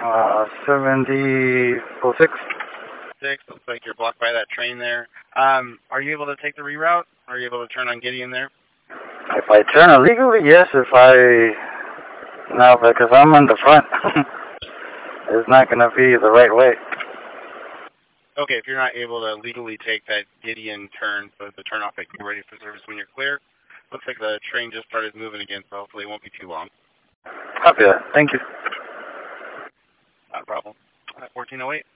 7006. Looks like you're blocked by that train there. Are you able to take the reroute? Are you able to turn on Gideon there? If I turn illegally, yes. No, because I'm in the front. It's not going to be the right way. Okay, if you're not able to legally take that Gideon turn, so the turn off that you're ready for service when you're clear, looks like the train just started moving again, so hopefully it won't be too long. Copy that. Thank you. Not a problem. 1408.